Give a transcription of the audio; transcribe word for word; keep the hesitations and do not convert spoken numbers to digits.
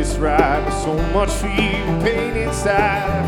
just right. So much fear and pain inside.